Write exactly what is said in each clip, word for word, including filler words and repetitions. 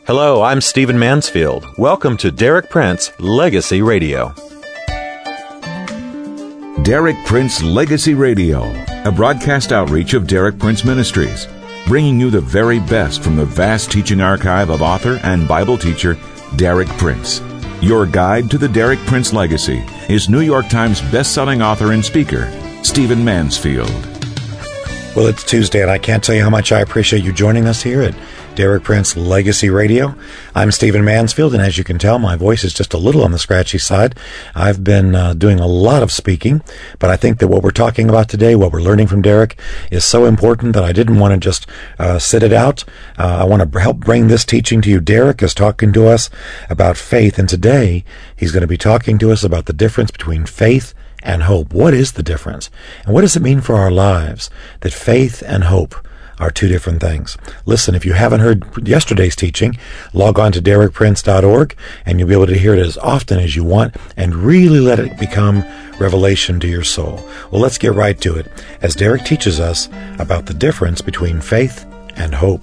Hello, I'm Stephen Mansfield. Welcome to Derek Prince Legacy Radio. Derek Prince Legacy Radio, a broadcast outreach of Derek Prince Ministries, bringing you the very best from the vast teaching archive of author and Bible teacher Derek Prince. Your guide to the Derek Prince legacy is New York Times best-selling author and speaker, Stephen Mansfield. Well, it's Tuesday, and I can't tell you how much I appreciate you joining us here at Derek Prince Legacy Radio. I'm Stephen Mansfield, and as you can tell, my voice is just a little on the scratchy side. I've been uh, doing a lot of speaking, but I think that what we're talking about today, what we're learning from Derek, is so important that I didn't want to just uh, sit it out. Uh, I want to help bring this teaching to you. Derek is talking to us about faith, and today he's going to be talking to us about the difference between faith and hope. What is the difference? And what does it mean for our lives that faith and hope are two different things? Listen, if you haven't heard yesterday's teaching, log on to derek prince dot org and you'll be able to hear it as often as you want and really let it become revelation to your soul. Well, let's get right to it as Derek teaches us about the difference between faith and hope.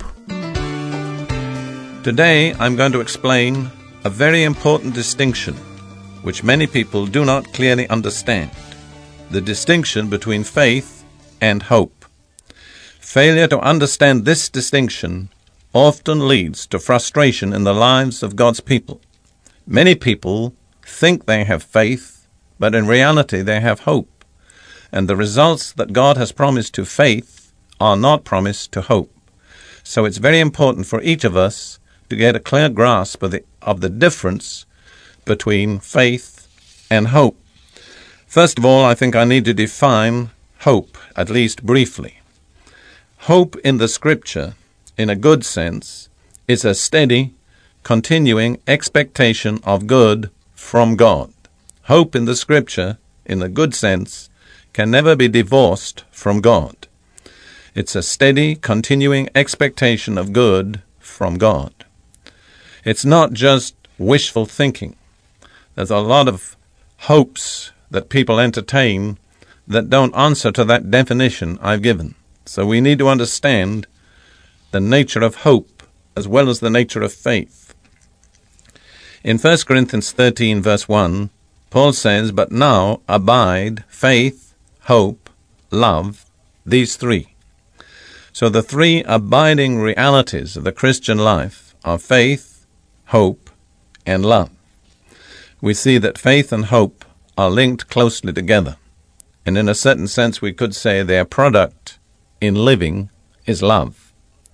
Today, I'm going to explain a very important distinction which many people do not clearly understand: the distinction between faith and hope. Failure to understand this distinction often leads to frustration in the lives of God's people. Many people think they have faith, but in reality they have hope, and the results that God has promised to faith are not promised to hope. So it's very important for each of us to get a clear grasp of the, of the difference between faith and hope. First of all, I think I need to define hope, at least briefly. Hope in the Scripture, in a good sense, is a steady, continuing expectation of good from God. Hope in the Scripture, in a good sense, can never be divorced from God. It's a steady, continuing expectation of good from God. It's not just wishful thinking. There's a lot of hopes that people entertain that don't answer to that definition I've given. So we need to understand the nature of hope as well as the nature of faith. In First Corinthians thirteen, verse one, Paul says, "But now abide faith, hope, love, these three." So the three abiding realities of the Christian life are faith, hope, and love. We see that faith and hope are linked closely together. And in a certain sense, we could say their product in living is love.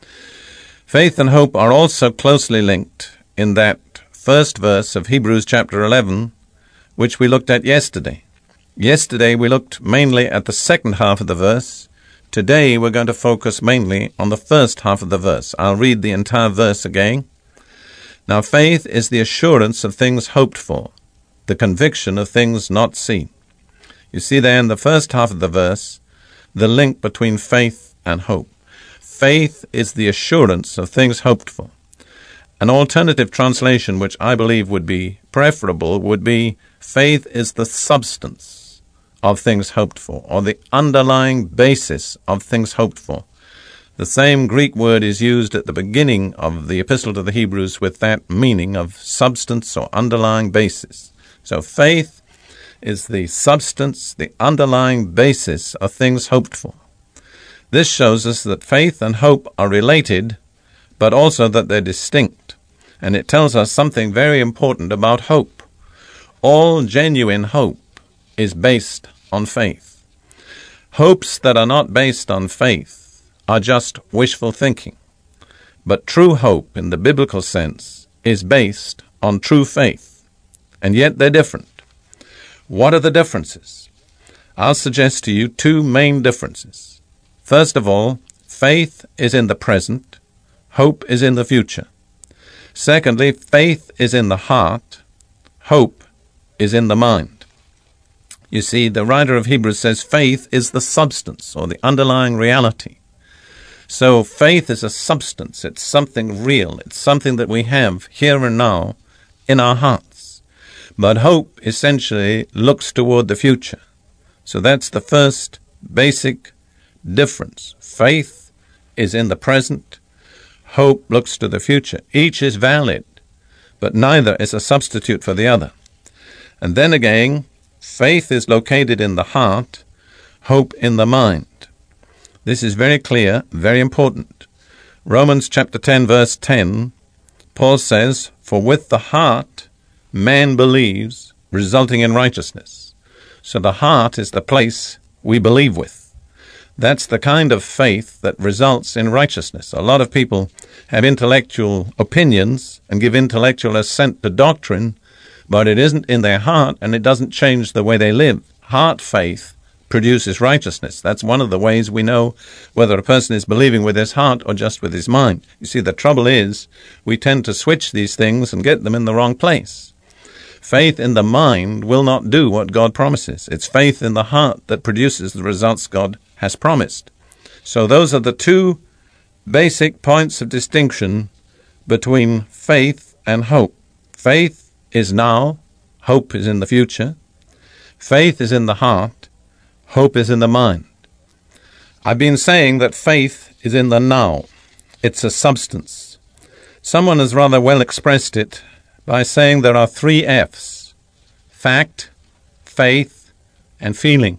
Faith and hope are also closely linked in that first verse of Hebrews chapter eleven, which we looked at yesterday. Yesterday we looked mainly at the second half of the verse. Today we're going to focus mainly on the first half of the verse. I'll read the entire verse again. "Now faith is the assurance of things hoped for, the conviction of things not seen." You see there in the first half of the verse the link between faith and hope. Faith is the assurance of things hoped for. An alternative translation, which I believe would be preferable, would be faith is the substance of things hoped for, or the underlying basis of things hoped for. The same Greek word is used at the beginning of the Epistle to the Hebrews with that meaning of substance or underlying basis. So faith is the substance, the underlying basis of things hoped for. This shows us that faith and hope are related, but also that they're distinct. And it tells us something very important about hope. All genuine hope is based on faith. Hopes that are not based on faith are just wishful thinking. But true hope, in the biblical sense, is based on true faith. And yet they're different. What are the differences? I'll suggest to you two main differences. First of all, faith is in the present, hope is in the future. Secondly, faith is in the heart, hope is in the mind. You see, the writer of Hebrews says faith is the substance or the underlying reality. So faith is a substance, it's something real, it's something that we have here and now in our hearts. But hope essentially looks toward the future. So that's the first basic difference. Faith is in the present. Hope looks to the future. Each is valid, but neither is a substitute for the other. And then again, faith is located in the heart, hope in the mind. This is very clear, very important. Romans chapter ten, verse ten, Paul says, "For with the heart man believes, resulting in righteousness." So the heart is the place we believe with. That's the kind of faith that results in righteousness. A lot of people have intellectual opinions and give intellectual assent to doctrine, but it isn't in their heart, and it doesn't change the way they live. Heart faith produces righteousness. That's one of the ways we know whether a person is believing with his heart or just with his mind. You see, the trouble is we tend to switch these things and get them in the wrong place. Faith in the mind will not do what God promises. It's faith in the heart that produces the results God has promised. So those are the two basic points of distinction between faith and hope. Faith is now, hope is in the future. Faith is in the heart, hope is in the mind. I've been saying that faith is in the now. It's a substance. Someone has rather well expressed it by saying there are three F's: fact, faith, and feeling.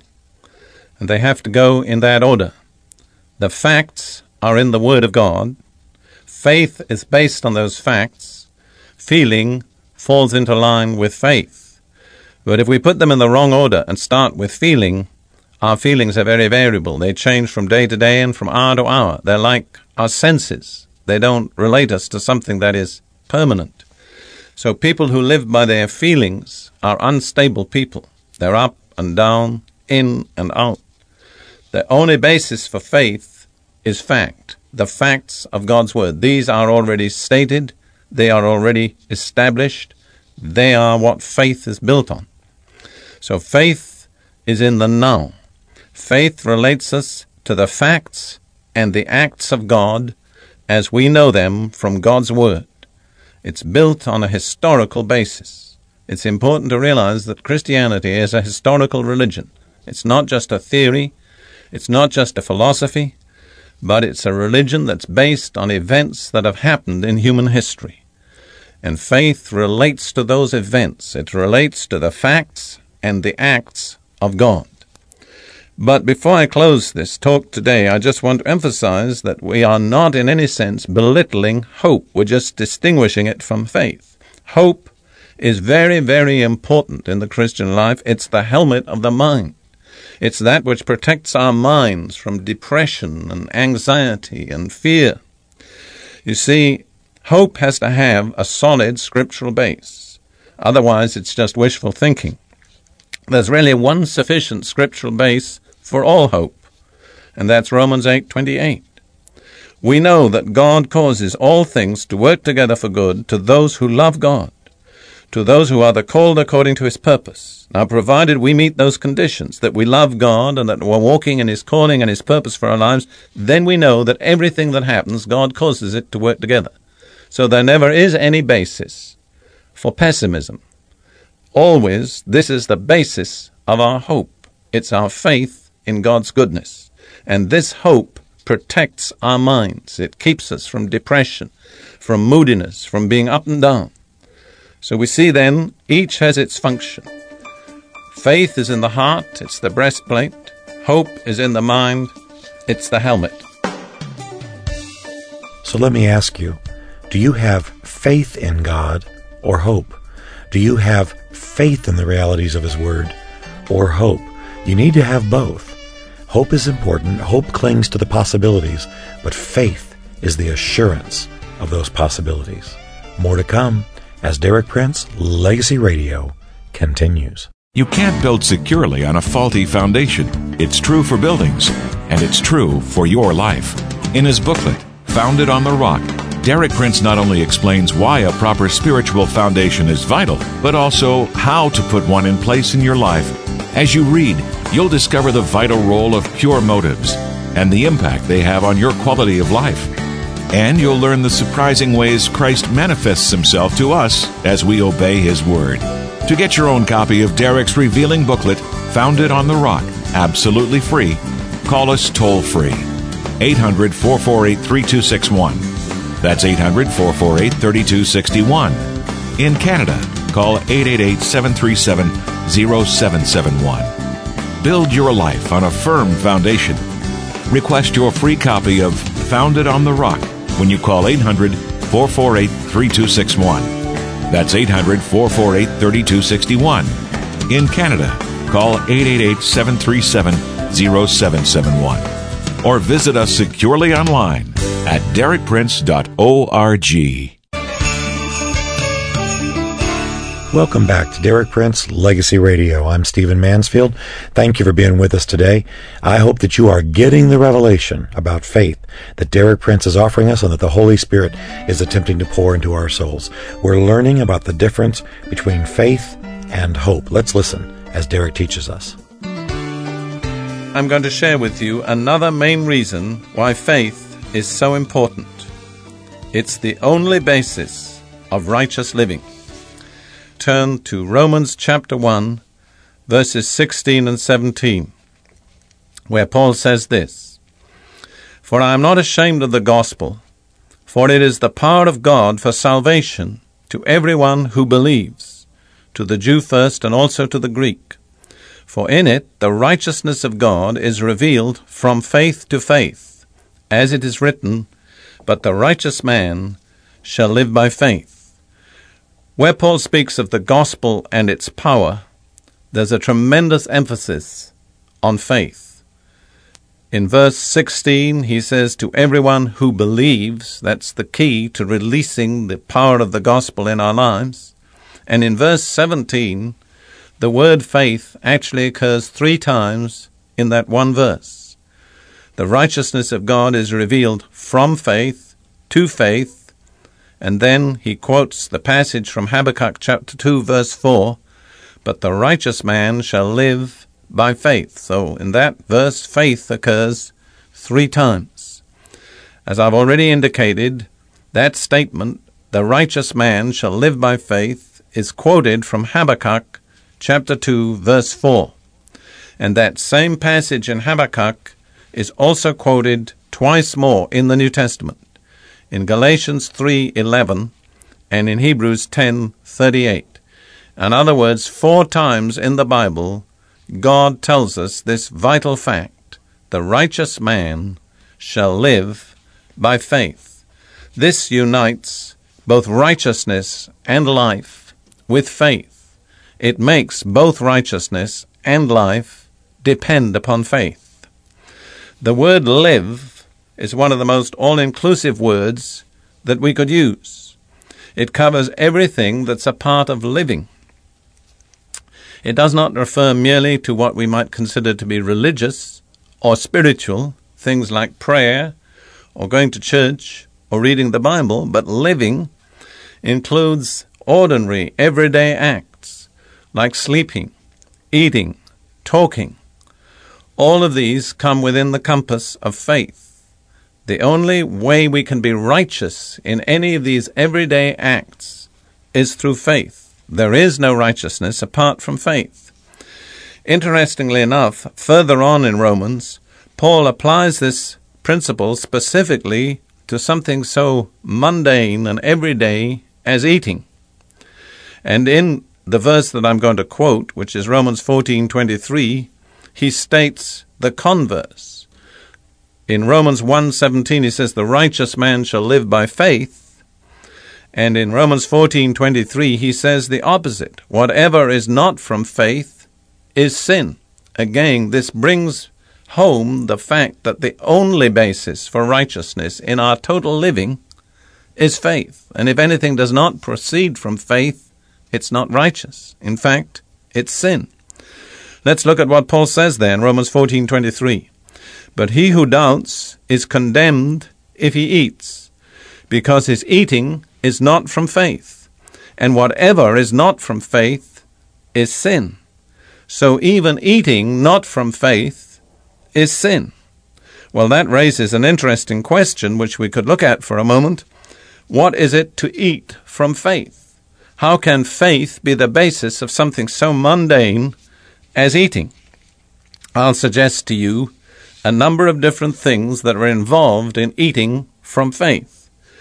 And they have to go in that order. The facts are in the Word of God. Faith is based on those facts. Feeling falls into line with faith. But if we put them in the wrong order and start with feeling, our feelings are very variable. They change from day to day and from hour to hour. They're like our senses. They don't relate us to something that is permanent. So people who live by their feelings are unstable people. They're up and down, in and out. The only basis for faith is fact, the facts of God's Word. These are already stated. They are already established. They are what faith is built on. So faith is in the now. Faith relates us to the facts and the acts of God as we know them from God's Word. It's built on a historical basis. It's important to realize that Christianity is a historical religion. It's not just a theory. It's not just a philosophy, but it's a religion that's based on events that have happened in human history. And faith relates to those events. It relates to the facts and the acts of God. But before I close this talk today, I just want to emphasize that we are not in any sense belittling hope. We're just distinguishing it from faith. Hope is very, very important in the Christian life. It's the helmet of the mind. It's that which protects our minds from depression and anxiety and fear. You see, hope has to have a solid scriptural base. Otherwise, it's just wishful thinking. There's really one sufficient scriptural base for all hope, and that's Romans eight twenty-eight. We know that God causes all things to work together for good to those who love God, to those who are the called according to His purpose. Now, provided we meet those conditions, that we love God and that we're walking in His calling and His purpose for our lives, then we know that everything that happens, God causes it to work together. So there never is any basis for pessimism. Always, this is the basis of our hope. It's our faith in God's goodness. And this hope protects our minds. It keeps us from depression, from moodiness, from being up and down. So we see then, each has its function. Faith is in the heart, it's the breastplate. Hope is in the mind, it's the helmet. So let me ask you, do you have faith in God or hope? Do you have faith in the realities of His Word or hope? You need to have both. Hope is important. Hope clings to the possibilities, but faith is the assurance of those possibilities. More to come as Derek Prince Legacy Radio continues. You can't build securely on a faulty foundation. It's true for buildings, and it's true for your life. In his booklet, Founded on the Rock, Derek Prince not only explains why a proper spiritual foundation is vital, but also how to put one in place in your life. As you read, you'll discover the vital role of pure motives and the impact they have on your quality of life. And you'll learn the surprising ways Christ manifests Himself to us as we obey His Word. To get your own copy of Derek's revealing booklet, Founded on the Rock, absolutely free, call us toll-free, eight hundred, four four eight, three two six one. That's eight hundred, four four eight, three two six one. In Canada, call eight eight eight, seven three seven, zero seven seven one. Build your life on a firm foundation. Request your free copy of Founded on the Rock when you call eight hundred, four four eight, three two six one. That's eight hundred, four four eight, three two six one. In Canada, call eight eight eight, seven three seven, zero seven seven one. Or visit us securely online at derek prince dot org. Welcome back to Derek Prince Legacy Radio. I'm Stephen Mansfield. Thank you for being with us today. I hope that you are getting the revelation about faith that Derek Prince is offering us and that the Holy Spirit is attempting to pour into our souls. We're learning about the difference between faith and hope. Let's listen as Derek teaches us. I'm going to share with you another main reason why faith is so important. It's the only basis of righteous living. Turn to Romans chapter one, verses sixteen and seventeen, where Paul says this, "For I am not ashamed of the gospel, for it is the power of God for salvation to everyone who believes, to the Jew first and also to the Greek. For in it the righteousness of God is revealed from faith to faith, as it is written, but the righteous man shall live by faith." Where Paul speaks of the gospel and its power, there's a tremendous emphasis on faith. In verse sixteen, he says, to everyone who believes. That's the key to releasing the power of the gospel in our lives. And in verse seventeen, the word faith actually occurs three times in that one verse. The righteousness of God is revealed from faith to faith. And then he quotes the passage from Habakkuk chapter two, verse four, but the righteous man shall live by faith. So in that verse, faith occurs three times. As I've already indicated, that statement, the righteous man shall live by faith, is quoted from Habakkuk chapter two, verse four. And that same passage in Habakkuk is also quoted twice more in the New Testament, in Galatians three eleven and in Hebrews ten thirty-eight. In other words, four times in the Bible, God tells us this vital fact: the righteous man shall live by faith. This unites both righteousness and life with faith. It makes both righteousness and life depend upon faith. The word live is one of the most all-inclusive words that we could use. It covers everything that's a part of living. It does not refer merely to what we might consider to be religious or spiritual, things like prayer or going to church or reading the Bible, but living includes ordinary, everyday acts like sleeping, eating, talking. All of these come within the compass of faith. The only way we can be righteous in any of these everyday acts is through faith. There is no righteousness apart from faith. Interestingly enough, further on in Romans, Paul applies this principle specifically to something so mundane and everyday as eating. And in the verse that I'm going to quote, which is Romans fourteen twenty-three, he states the converse. In Romans one seventeen, he says, the righteous man shall live by faith. And in Romans fourteen twenty-three, he says the opposite. Whatever is not from faith is sin. Again, this brings home the fact that the only basis for righteousness in our total living is faith. And if anything does not proceed from faith, it's not righteous. In fact, it's sin. Let's look at what Paul says there in Romans fourteen twenty-three. But he who doubts is condemned if he eats, because his eating is not from faith. And whatever is not from faith is sin. So even eating not from faith is sin. Well, that raises an interesting question, which we could look at for a moment. What is it to eat from faith? How can faith be the basis of something so mundane as eating? I'll suggest to you a number of different things that are involved in eating from faith.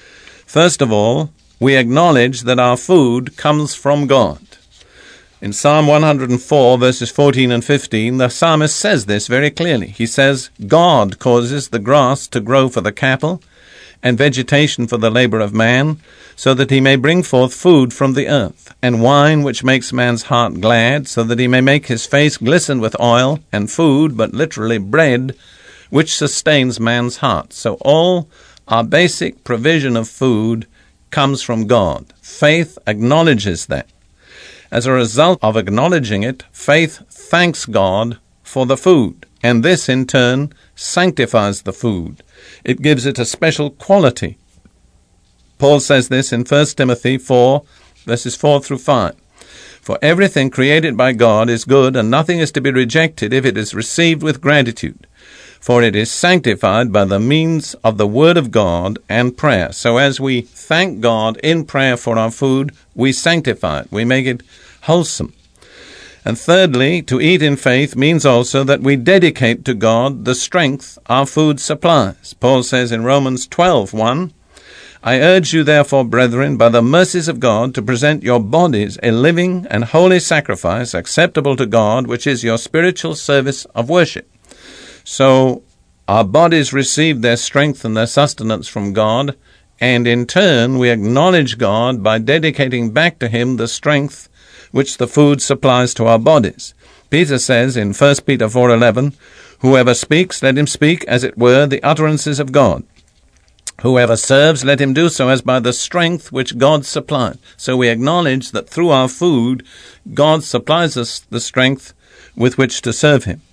First of all, we acknowledge that our food comes from God. In Psalm one hundred four, verses fourteen and fifteen, the psalmist says this very clearly. He says, God causes the grass to grow for the cattle, and vegetation for the labor of man, so that he may bring forth food from the earth, and wine which makes man's heart glad, so that he may make his face glisten with oil, and food, but literally bread, which sustains man's heart. So all our basic provision of food comes from God. Faith acknowledges that. As a result of acknowledging it, faith thanks God for the food, and this in turn sanctifies the food. It gives it a special quality. Paul says this in First Timothy four, verses four through five. For everything created by God is good, and nothing is to be rejected if it is received with gratitude. For it is sanctified by the means of the Word of God and prayer. So as we thank God in prayer for our food, we sanctify it. We make it wholesome. And thirdly, to eat in faith means also that we dedicate to God the strength our food supplies. Paul says in Romans twelve one, I urge you therefore, brethren, by the mercies of God, to present your bodies a living and holy sacrifice acceptable to God, which is your spiritual service of worship. So our bodies receive their strength and their sustenance from God, and in turn we acknowledge God by dedicating back to Him the strength which the food supplies to our bodies. Peter says in First Peter four eleven, Whoever speaks, let him speak, as it were, the utterances of God. Whoever serves, let him do so as by the strength which God supplies. So we acknowledge that through our food, God supplies us the strength with which to serve Him.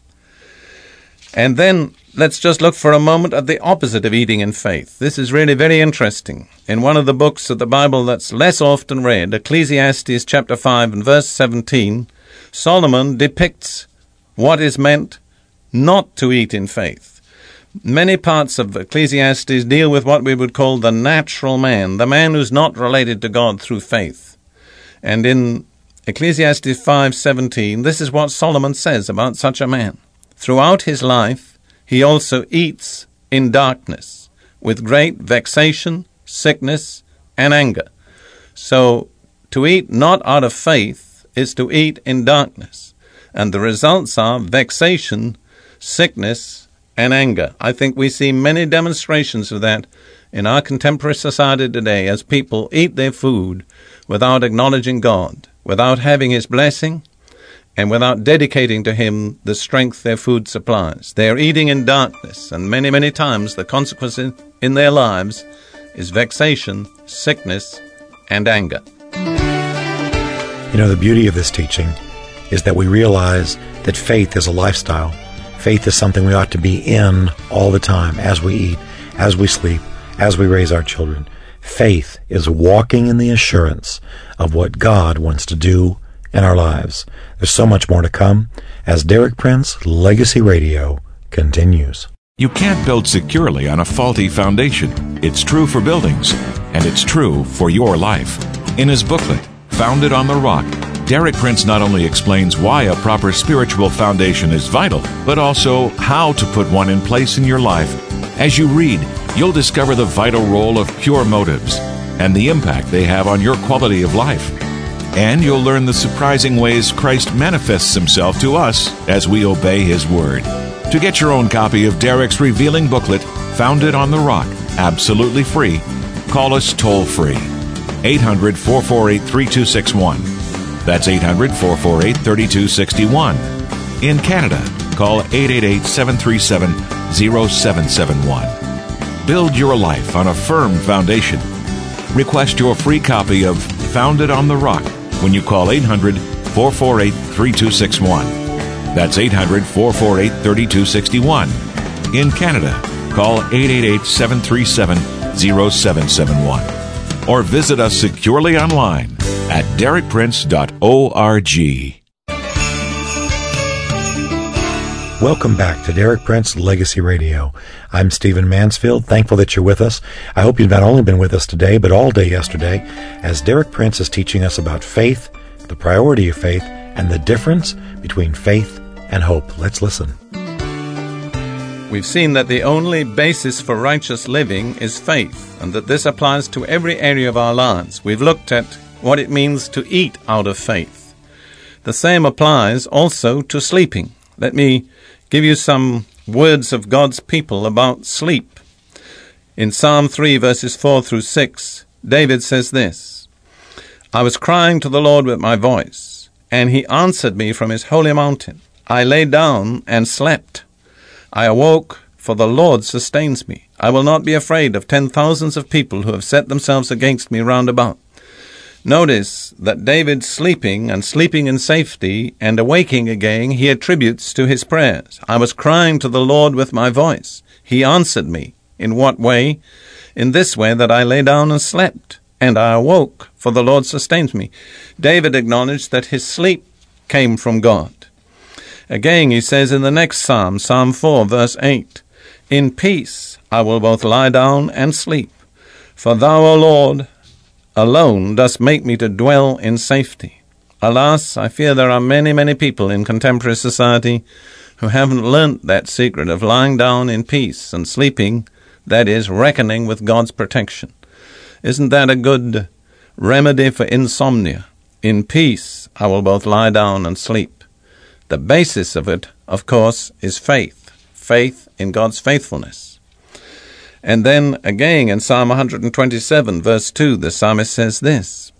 And then let's just look for a moment at the opposite of eating in faith. This is really very interesting. In one of the books of the Bible that's less often read, Ecclesiastes chapter five and verse seventeen, Solomon depicts what is meant not to eat in faith. Many parts of Ecclesiastes deal with what we would call the natural man, the man who's not related to God through faith. And in Ecclesiastes five seventeen, this is what Solomon says about such a man. Throughout his life, he also eats in darkness, with great vexation, sickness, and anger. So, to eat not out of faith is to eat in darkness. And the results are vexation, sickness, and anger. I think we see many demonstrations of that in our contemporary society today as people eat their food without acknowledging God, without having His blessing, and without dedicating to Him the strength their food supplies. They are eating in darkness, and many, many times the consequence in, in their lives is vexation, sickness, and anger. You know, the beauty of this teaching is that we realize that faith is a lifestyle. Faith is something we ought to be in all the time, as we eat, as we sleep, as we raise our children. Faith is walking in the assurance of what God wants to do in our lives. There's so much more to come as Derek Prince Legacy Radio continues. You can't build securely on a faulty foundation. It's true for buildings, and it's true for your life. In his booklet, Founded on the Rock, Derek Prince not only explains why a proper spiritual foundation is vital, but also how to put one in place in your life. As you read, you'll discover the vital role of pure motives and the impact they have on your quality of life. And you'll learn the surprising ways Christ manifests Himself to us as we obey His Word. To get your own copy of Derek's revealing booklet, Founded on the Rock, absolutely free, call us toll-free. eight hundred, four four eight, three two six one. That's eight hundred, four four eight, three two six one. In Canada, call eight eight eight, seven three seven, zero seven seven one. Build your life on a firm foundation. Request your free copy of Founded on the Rock when you call eight hundred, four four eight, three two six one. That's eight hundred, four four eight, three two six one. In Canada, call eight eight eight, seven three seven, zero seven seven one. Or visit us securely online at derek prince dot org. Welcome back to Derek Prince Legacy Radio. I'm Stephen Mansfield, thankful that you're with us. I hope you've not only been with us today, but all day yesterday, as Derek Prince is teaching us about faith, the priority of faith, and the difference between faith and hope. Let's listen. We've seen that the only basis for righteous living is faith, and that this applies to every area of our lives. We've looked at what it means to eat out of faith. The same applies also to sleeping. Let me give you some words of God's people about sleep. In Psalm three, verses four through six, David says this, "I was crying to the Lord with my voice, and he answered me from his holy mountain. I lay down and slept. I awoke, for the Lord sustains me. I will not be afraid of ten thousands of people who have set themselves against me round about." Notice that David sleeping and sleeping in safety and awaking again, he attributes to his prayers. I was crying to the Lord with my voice. He answered me. In what way? In this way, that I lay down and slept, and I awoke, for the Lord sustains me. David acknowledged that his sleep came from God. Again, he says in the next psalm, Psalm four, verse eight, "In peace I will both lie down and sleep, for thou, O Lord, alone dost make me to dwell in safety." Alas, I fear there are many, many people in contemporary society who haven't learnt that secret of lying down in peace and sleeping, that is, reckoning with God's protection. Isn't that a good remedy for insomnia? In peace I will both lie down and sleep. The basis of it, of course, is faith, faith in God's faithfulness. And then again in Psalm one twenty-seven, verse two, the psalmist says this,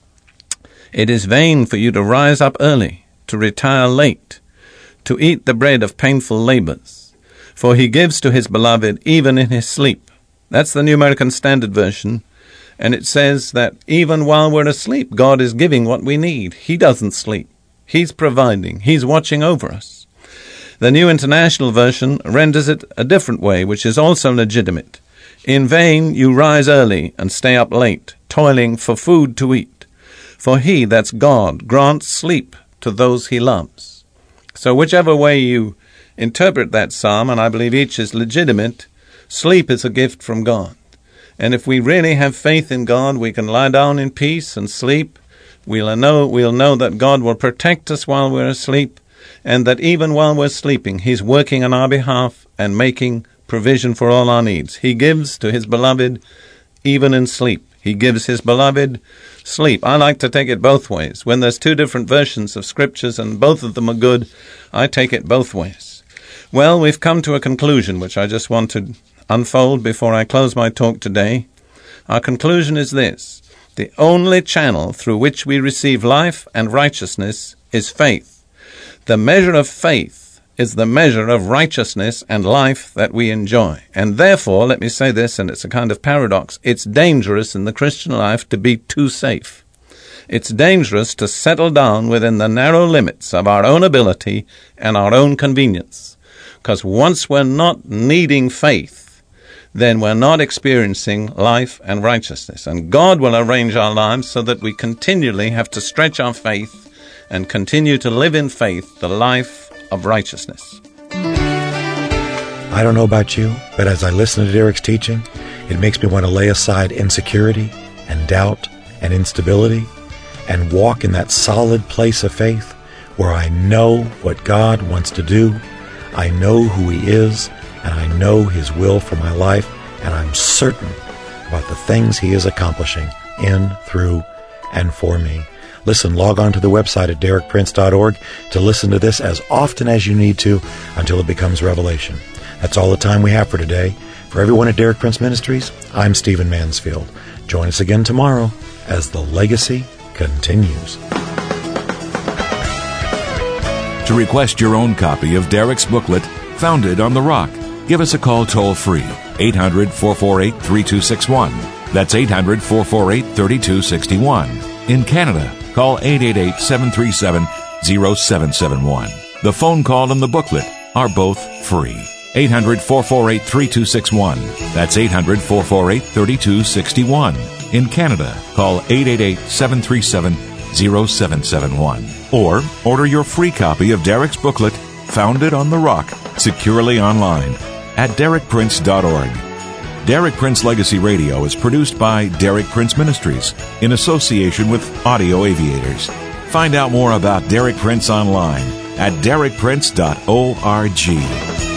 "It is vain for you to rise up early, to retire late, to eat the bread of painful labors, for he gives to his beloved even in his sleep." That's the New American Standard Version, and it says that even while we're asleep, God is giving what we need. He doesn't sleep. He's providing. He's watching over us. The New International Version renders it a different way, which is also legitimate. "In vain you rise early and stay up late, toiling for food to eat. For he," that's God, "grants sleep to those he loves." So whichever way you interpret that psalm, and I believe each is legitimate, sleep is a gift from God. And if we really have faith in God, we can lie down in peace and sleep. We'll know, we'll know that God will protect us while we're asleep, and that even while we're sleeping, He's working on our behalf and making provision for all our needs. He gives to His beloved even in sleep. He gives His beloved sleep. I like to take it both ways. When there's two different versions of Scriptures and both of them are good, I take it both ways. Well, we've come to a conclusion which I just want to unfold before I close my talk today. Our conclusion is this: the only channel through which we receive life and righteousness is faith. The measure of faith is the measure of righteousness and life that we enjoy. And therefore, let me say this, and it's a kind of paradox, it's dangerous in the Christian life to be too safe. It's dangerous to settle down within the narrow limits of our own ability and our own convenience. Because once we're not needing faith, then we're not experiencing life and righteousness. And God will arrange our lives so that we continually have to stretch our faith and continue to live in faith the life of righteousness. I don't know about you, but as I listen to Derek's teaching, it makes me want to lay aside insecurity and doubt and instability and walk in that solid place of faith where I know what God wants to do, I know who He is, and I know His will for my life, and I'm certain about the things He is accomplishing in, through, and for me. Listen, log on to the website at derek prince dot org to listen to this as often as you need to until it becomes revelation. That's all the time we have for today. For everyone at Derek Prince Ministries, I'm Stephen Mansfield. Join us again tomorrow as the legacy continues. To request your own copy of Derek's booklet, Founded on the Rock, give us a call toll-free, eight hundred, four four eight, three two six one. That's eight hundred, four four eight, three two six one. In Canada, call eight eight eight, seven three seven, zero seven seven one. The phone call and the booklet are both free. eight hundred, four four eight, three two six one. That's eight hundred, four four eight, three two six one. In Canada, call eight eight eight, seven three seven, zero seven seven one. Or order your free copy of Derek's booklet, Founded on the Rock, securely online at derek prince dot org. Derek Prince Legacy Radio is produced by Derek Prince Ministries in association with Audio Aviators. Find out more about Derek Prince online at derek prince dot org.